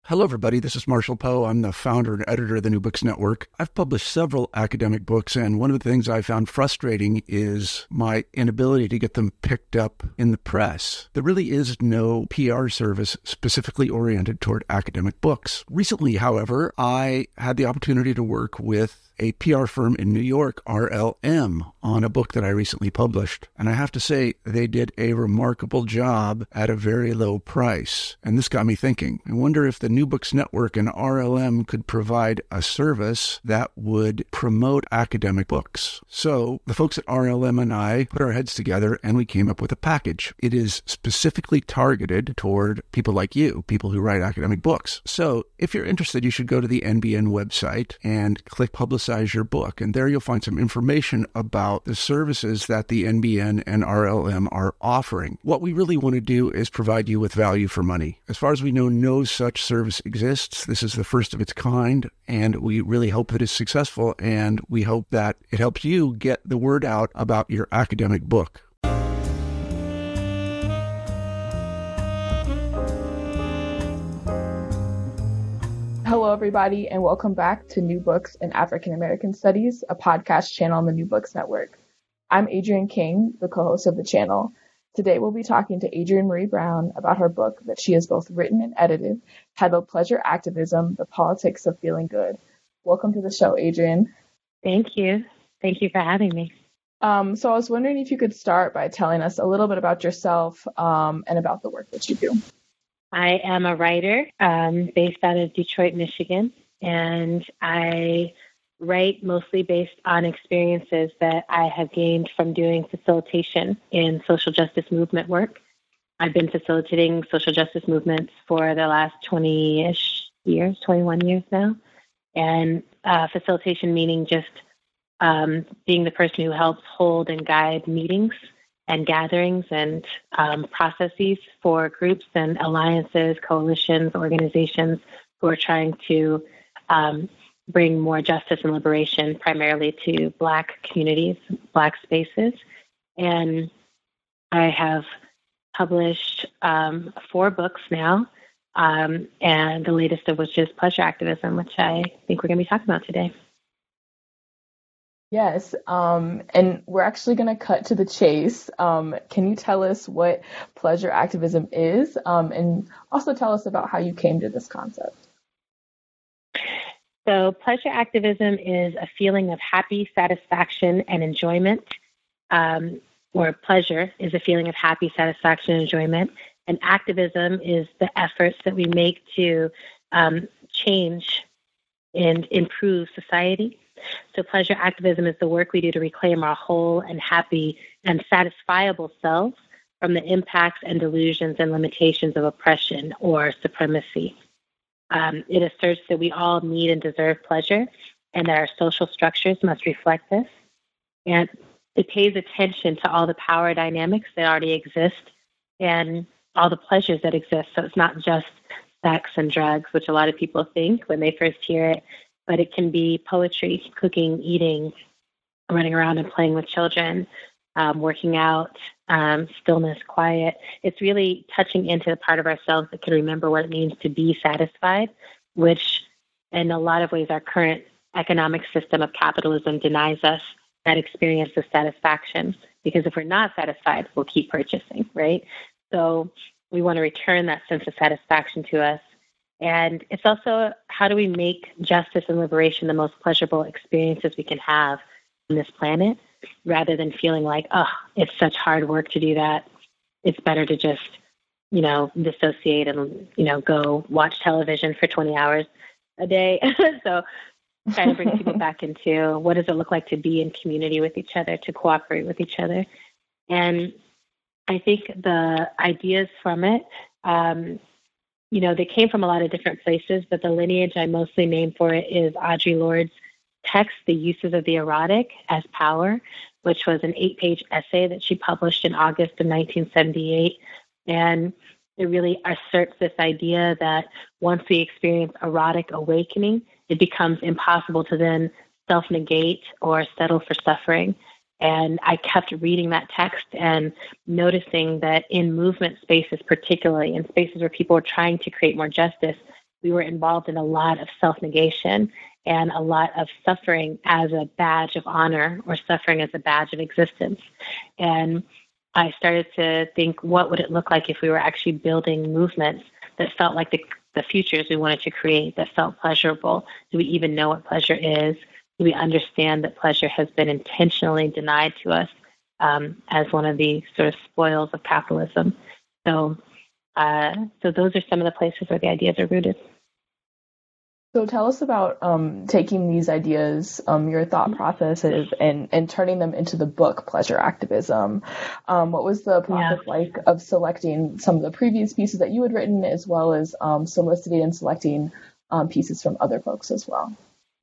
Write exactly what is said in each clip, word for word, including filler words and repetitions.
Hello, everybody. This is Marshall Poe. I'm the founder and editor of the New Books Network. I've published several academic books, and one of the things I found frustrating is my inability to get them picked up in the press. There really is no P R service specifically oriented toward academic books. Recently, however, I had the opportunity to work with a P R firm in New York, R L M, on a book that I recently published. And I have to say, they did a remarkable job at a very low price. And this got me thinking. I wonder if the New Books Network and R L M could provide a service that would promote academic books. So the folks at R L M and I put our heads together and we came up with a package. It is specifically targeted toward people like you, people who write academic books. So if you're interested, you should go to the N B N website and click Publicize your book. And there you'll find some information about the services that the N B N and R L M are offering. What we really want to do is provide you with value for money. As far as we know, no such service exists. This is the first of its kind, and we really hope that it's successful, and we hope that it helps you get the word out about your academic book. Hello, everybody, and welcome back to New Books in African American Studies, a podcast channel on the New Books Network. I'm Adrienne King, the co-host of the channel. Today, we'll be talking to Adrienne Maree Brown about her book that she has both written and edited, titled Pleasure Activism, The Politics of Feeling Good. Welcome to the show, Adrienne. Thank you. Thank you for having me. Um, so I was wondering if you could start by telling us a little bit about yourself um, and about the work that you do. I am a writer um, based out of Detroit, Michigan, and I write mostly based on experiences that I have gained from doing facilitation in social justice movement work. I've been facilitating social justice movements for the last twenty-ish years, twenty-one years now, and uh, facilitation meaning just um, being the person who helps hold and guide meetings and gatherings and um, processes for groups and alliances, coalitions, organizations who are trying to um, bring more justice and liberation primarily to Black communities, Black spaces. And I have published um, four books now, um, and the latest of which is Pleasure Activism, which I think we're going to be talking about today. Yes, um, and we're actually going to cut to the chase. Um, can you tell us what pleasure activism is, um, and also tell us about how you came to this concept? So pleasure activism is a feeling of happy satisfaction and enjoyment, um, or pleasure is a feeling of happy satisfaction and enjoyment, and activism is the efforts that we make to um, change and improve society. So pleasure activism is the work we do to reclaim our whole and happy and satisfiable selves from the impacts and delusions and limitations of oppression or supremacy. Um, it asserts that we all need and deserve pleasure and that our social structures must reflect this. And it pays attention to all the power dynamics that already exist and all the pleasures that exist. So it's not just sex and drugs, which a lot of people think when they first hear it, but it can be poetry, cooking, eating, running around and playing with children, um, working out, um, stillness, quiet. It's really touching into the part of ourselves that can remember what it means to be satisfied, which in a lot of ways our current economic system of capitalism denies us that experience of satisfaction. Because if we're not satisfied, we'll keep purchasing, right? So we want to return that sense of satisfaction to us. And it's also, how do we make justice and liberation the most pleasurable experiences we can have on this planet, rather than feeling like, oh, it's such hard work to do that. It's better to just, you know, dissociate and, you know, go watch television for twenty hours a day. So trying to bring people back into what does it look like to be in community with each other, to cooperate with each other. And I think the ideas from it, um, you know, they came from a lot of different places, but the lineage I mostly name for it is Audre Lorde's text, The Uses of the Erotic as Power, which was an eight-page essay that she published in August of nineteen seventy-eight. And it really asserts this idea that once we experience erotic awakening, it becomes impossible to then self-negate or settle for suffering. And I kept reading that text and noticing that in movement spaces, particularly in spaces where people are trying to create more justice, we were involved in a lot of self-negation and a lot of suffering as a badge of honor or suffering as a badge of existence. And I started to think, what would it look like if we were actually building movements that felt like the, the futures we wanted to create, that felt pleasurable? Do we even know what pleasure is? Do we understand that pleasure has been intentionally denied to us um, as one of the sort of spoils of capitalism? So, uh, so those are some of the places where the ideas are rooted. So tell us about um, taking these ideas, um, your thought processes, and, and turning them into the book, Pleasure Activism. Um, what was the process yeah. like of selecting some of the previous pieces that you had written, as well as um, soliciting and selecting um, pieces from other folks as well?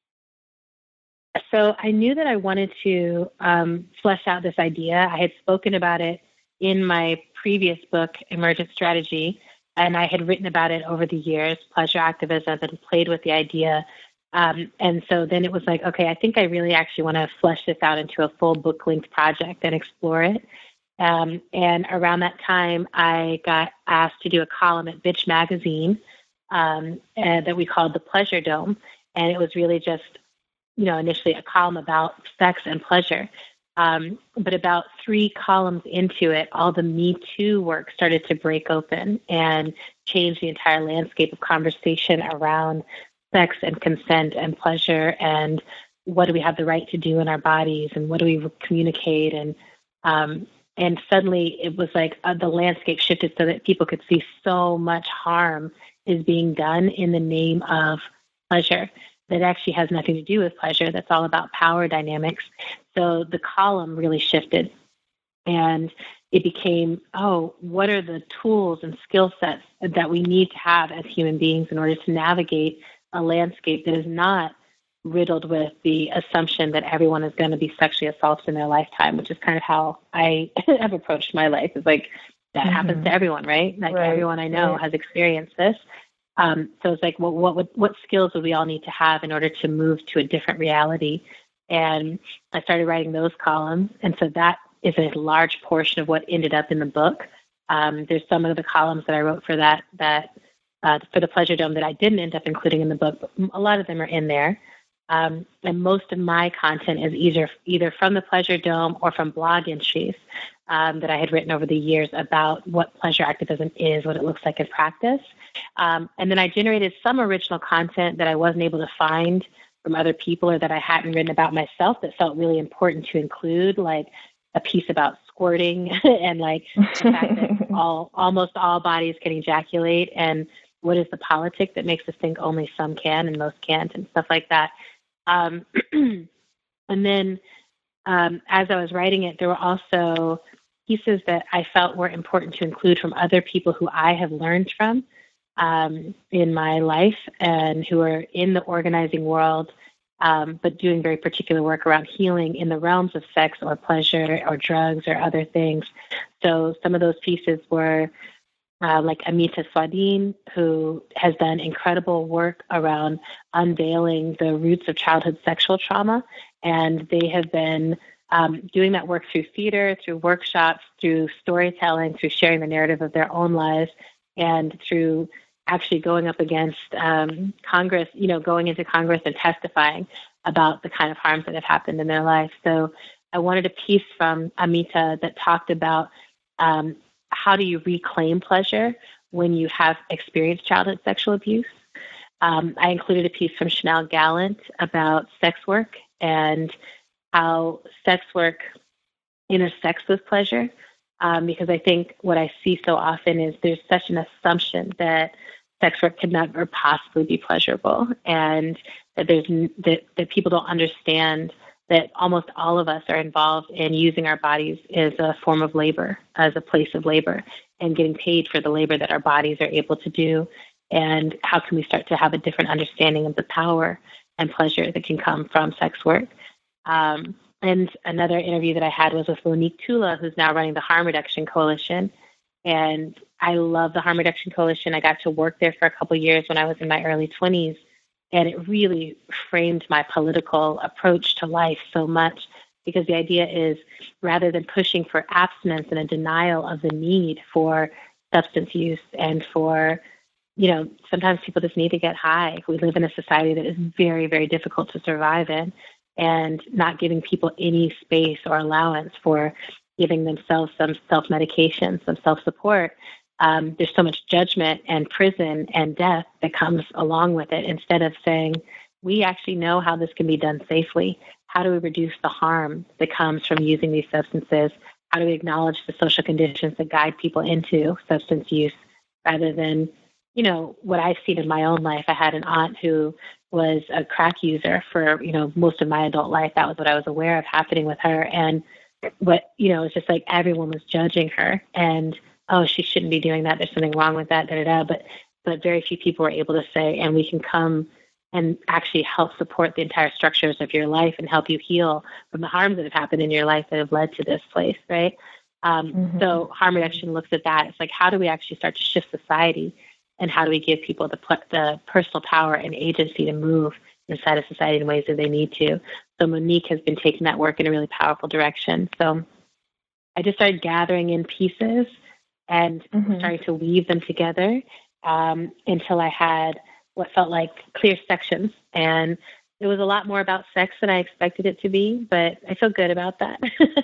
So I knew that I wanted to um, flesh out this idea. I had spoken about it in my previous book, Emergent Strategy, and I had written about it over the years, pleasure activism, and played with the idea. Um, and so then it was like, okay, I think I really actually want to flesh this out into a full book-length project and explore it. Um, and around that time, I got asked to do a column at Bitch Magazine um, uh, that we called The Pleasure Dome. And it was really just, you know, initially a column about sex and pleasure. Um, but about three columns into it, all the Me Too work started to break open and change the entire landscape of conversation around sex and consent and pleasure and what do we have the right to do in our bodies and what do we communicate. And um, and suddenly it was like uh, the landscape shifted so that people could see so much harm is being done in the name of pleasure that actually has nothing to do with pleasure. That's all about power dynamics. So the column really shifted and it became, oh, what are the tools and skill sets that we need to have as human beings in order to navigate a landscape that is not riddled with the assumption that everyone is going to be sexually assaulted in their lifetime, which is kind of how I have approached my life. It's like, that mm-hmm. happens to everyone, right? Like right. everyone I know right. has experienced this. Um, so it's like, well, what would, what skills would we all need to have in order to move to a different reality? And I started writing those columns. And so that is a large portion of what ended up in the book. Um, there's some of the columns that I wrote for that, that uh, for the Pleasure Dome that I didn't end up including in the book, but a lot of them are in there. Um, and most of my content is either either from the Pleasure Dome or from blog entries um, that I had written over the years about what pleasure activism is, what it looks like in practice. Um, and then I generated some original content that I wasn't able to find from other people or that I hadn't written about myself that felt really important to include, like a piece about squirting and like the fact that all almost all bodies can ejaculate and what is the politic that makes us think only some can and most can't and stuff like that. Um, and then um, as I was writing it, there were also pieces that I felt were important to include from other people who I have learned from um, in my life and who are in the organizing world, um, but doing very particular work around healing in the realms of sex or pleasure or drugs or other things. So some of those pieces were Uh, like Amita Swadin, who has done incredible work around unveiling the roots of childhood sexual trauma. And they have been um, doing that work through theater, through workshops, through storytelling, through sharing the narrative of their own lives, and through actually going up against um, Congress, you know, going into Congress and testifying about the kind of harms that have happened in their life. So I wanted a piece from Amita that talked about um, how do you reclaim pleasure when you have experienced childhood sexual abuse? Um, I included a piece from Chanel Gallant about sex work and how sex work intersects with pleasure. Um, because I think what I see so often is there's such an assumption that sex work could never possibly be pleasurable, and that there's that, that people don't understand that almost all of us are involved in using our bodies as a form of labor, as a place of labor, and getting paid for the labor that our bodies are able to do. And how can we start to have a different understanding of the power and pleasure that can come from sex work? Um, and another interview that I had was with Monique Tula, who's now running the Harm Reduction Coalition. And I love the Harm Reduction Coalition. I got to work there for a couple of years when I was in my early twenties. And it really framed my political approach to life so much, because the idea is rather than pushing for abstinence and a denial of the need for substance use and for you know, sometimes people just need to get high. We live in a society that is very, very difficult to survive in, and not giving people any space or allowance for giving themselves some self-medication, some self-support. Um, there's so much judgment and prison and death that comes along with it, instead of saying, we actually know how this can be done safely. How do we reduce the harm that comes from using these substances? How do we acknowledge the social conditions that guide people into substance use, rather than, you know, what I've seen in my own life? I had an aunt who was a crack user for, you know, most of my adult life. That was what I was aware of happening with her. And what, you know, it's just like everyone was judging her, and, oh, she shouldn't be doing that. There's something wrong with that, da, da, da. But, but very few people were able to say, and we can come and actually help support the entire structures of your life and help you heal from the harms that have happened in your life that have led to this place, right? Um, mm-hmm. So harm reduction looks at that. It's like, how do we actually start to shift society, and how do we give people the, the personal power and agency to move inside of society in ways that they need to? So Monique has been taking that work in a really powerful direction. So I just started gathering in pieces and mm-hmm. starting to weave them together um, until I had what felt like clear sections. And it was a lot more about sex than I expected it to be, but I feel good about that.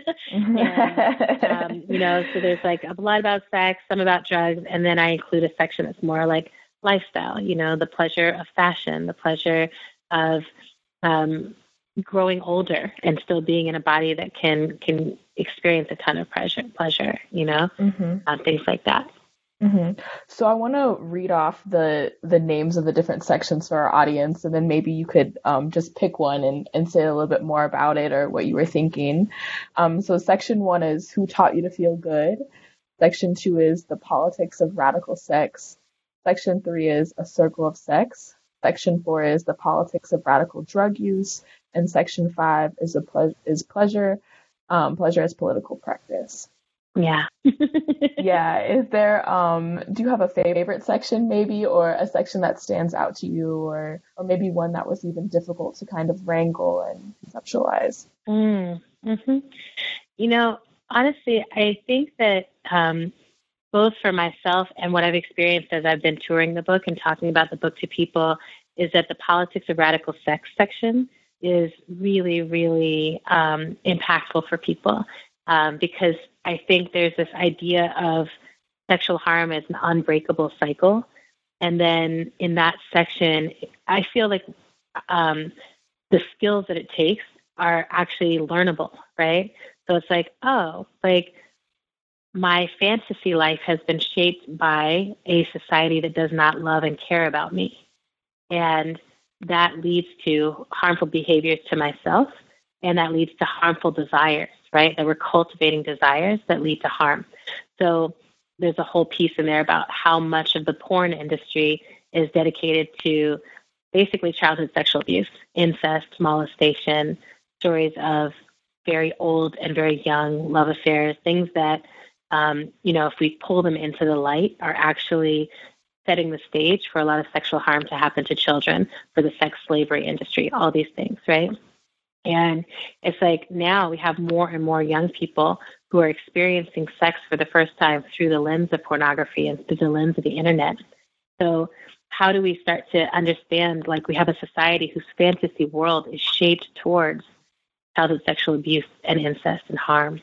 and, um, you know, so there's like a lot about sex, some about drugs, and then I include a section that's more like lifestyle, you know, the pleasure of fashion, the pleasure of um, growing older and still being in a body that can can experience a ton of pleasure, pleasure you know, mm-hmm. uh, things like that. Mm-hmm. So I want to read off the the names of the different sections for our audience, and then maybe you could um, just pick one and, and say a little bit more about it or what you were thinking. Um, so section one is Who Taught You to Feel Good? Section two is The Politics of Radical Sex. Section three is A Circle of Sex. Section four is The Politics of Radical Drug Use. And section five is a ple- is pleasure, um, pleasure as political practice. Yeah. yeah. Is there, um, do you have a favorite section maybe, or a section that stands out to you, or, or maybe one that was even difficult to kind of wrangle and conceptualize? Mm, mm-hmm. You know, honestly, I think that um, both for myself and what I've experienced as I've been touring the book and talking about the book to people is that the Politics of Radical Sex section is really, really um, impactful for people. Um, because I think there's this idea of sexual harm as an unbreakable cycle. And then in that section, I feel like um, the skills that it takes are actually learnable, right? So it's like, oh, like my fantasy life has been shaped by a society that does not love and care about me. And that leads to harmful behaviors to myself, and that leads to harmful desires, right? That we're cultivating desires that lead to harm. So there's a whole piece in there about how much of the porn industry is dedicated to basically childhood sexual abuse, incest, molestation, stories of very old and very young love affairs, things that, um, you know, if we pull them into the light, are actually setting the stage for a lot of sexual harm to happen to children, for the sex slavery industry, all these things, right? And it's like now we have more and more young people who are experiencing sex for the first time through the lens of pornography and through the lens of the internet. So how do we start to understand, like, we have a society whose fantasy world is shaped towards childhood sexual abuse and incest and harm?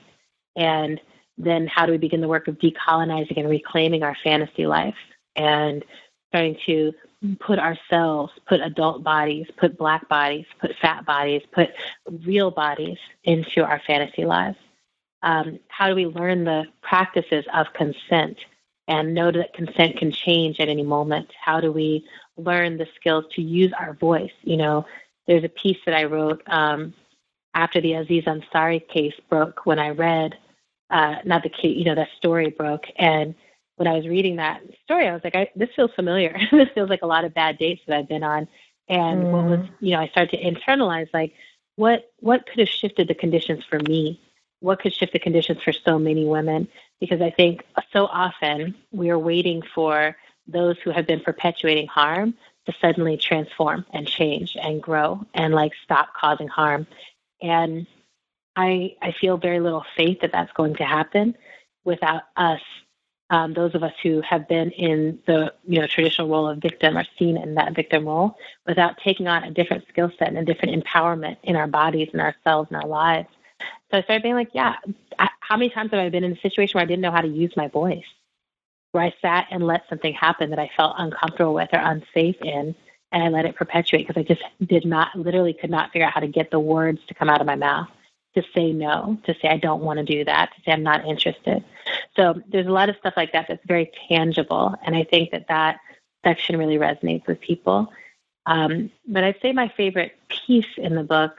And then how do we begin the work of decolonizing and reclaiming our fantasy life and starting to put ourselves, put adult bodies, put Black bodies, put fat bodies, put real bodies into our fantasy lives? Um, how do we learn the practices of consent and know that consent can change at any moment? How do we learn the skills to use our voice? You know, there's a piece that I wrote um, after the Aziz Ansari case broke, when I read, uh, not the case, you know, that story broke. And when I was reading that story, I was like, I, this feels familiar. This feels like a lot of bad dates that I've been on. And mm. what was, you know, I started to internalize, like, what, what could have shifted the conditions for me? What could shift the conditions for so many women? Because I think so often we are waiting for those who have been perpetuating harm to suddenly transform and change and grow and, like, stop causing harm. And I, I feel very little faith that that's going to happen without us Um, those of us who have been in the you know traditional role of victim are seen in that victim role without taking on a different skill set and a different empowerment in our bodies and ourselves and our lives. So I started being like, yeah, I, how many times have I been in a situation where I didn't know how to use my voice, where I sat and let something happen that I felt uncomfortable with or unsafe in, and I let it perpetuate because I just did not, literally could not figure out how to get the words to come out of my mouth, to say no, to say I don't want to do that, to say I'm not interested. So there's a lot of stuff like that that's very tangible, and I think that that section really resonates with people. Um, but I'd say my favorite piece in the book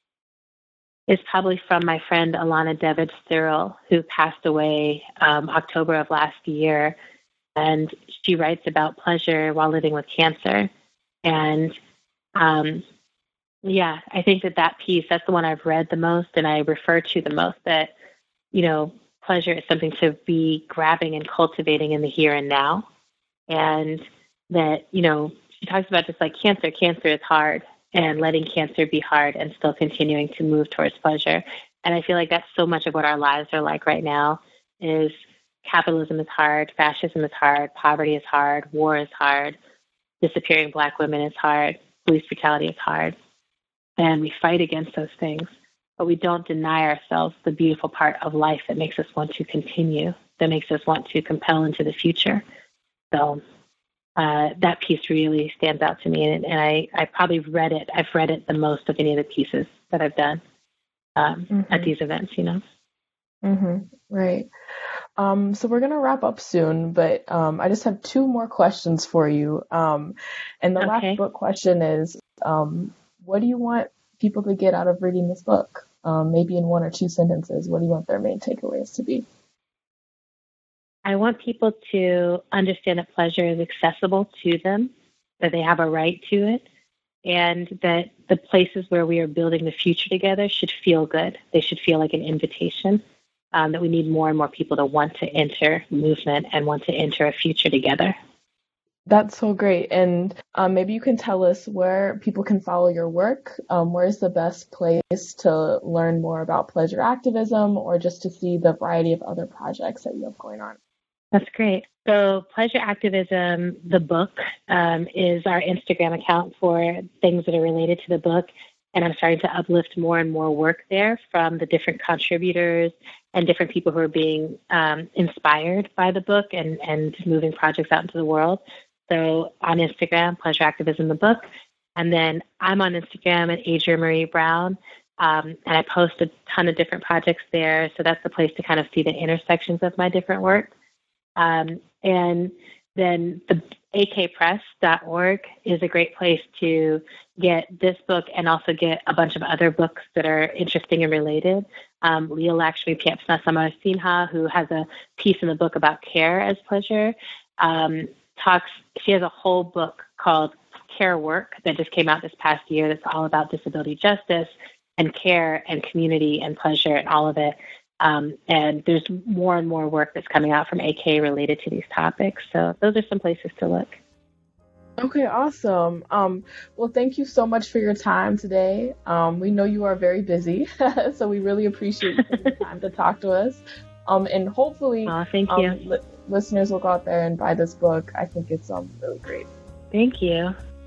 is probably from my friend Alana David Cyril, who passed away um, October of last year, and she writes about pleasure while living with cancer. And um, yeah, I think that that piece, that's the one I've read the most and I refer to the most, that, you know, pleasure is something to be grabbing and cultivating in the here and now. And that, you know, she talks about just like cancer, cancer is hard, and letting cancer be hard and still continuing to move towards pleasure. And I feel like that's so much of what our lives are like right now is capitalism is hard, fascism is hard, poverty is hard, war is hard, disappearing Black women is hard, police brutality is hard. And we fight against those things, but we don't deny ourselves the beautiful part of life that makes us want to continue, that makes us want to compel into the future. So uh, that piece really stands out to me, and, and I, I probably read it, I've read it the most of any of the pieces that I've done um, mm-hmm. at these events, you know. Mm-hmm. Right. Um, so we're going to wrap up soon, but um, I just have two more questions for you. Um, and the okay. last book question is, um, what do you want people to get out of reading this book? Um, maybe in one or two sentences, what do you want their main takeaways to be? I want people to understand that pleasure is accessible to them, that they have a right to it, and that the places where we are building the future together should feel good. They should feel like an invitation, um, that we need more and more people to want to enter movement and want to enter a future together. That's so great. And um, maybe you can tell us where people can follow your work. Um, where's the best place to learn more about pleasure activism or just to see the variety of other projects that you have going on? That's great. So Pleasure Activism, the book, um, is our Instagram account for things that are related to the book. And I'm starting to uplift more and more work there from the different contributors and different people who are being um, inspired by the book and, and moving projects out into the world. So on Instagram, Pleasure Activism, the book. And then I'm on Instagram at Adria Marie Brown. Um, and I post a ton of different projects there. So that's the place to kind of see the intersections of my different work. Um, and then the A K press dot org is a great place to get this book and also get a bunch of other books that are interesting and related. Um, Leela Lakshmi Pyapsna Sinha, who has a piece in the book about care as pleasure, um, talks, she has a whole book called Care Work that just came out this past year that's all about disability justice and care and community and pleasure and all of it. Um, and there's more and more work that's coming out from A K related to these topics. So those are some places to look. Okay, awesome. Um, well, thank you so much for your time today. Um, we know you are very busy, so we really appreciate you taking the time to talk to us. Um, and hopefully, oh, thank um, you. li- listeners will go out there and buy this book. I think it's um really great. Thank you.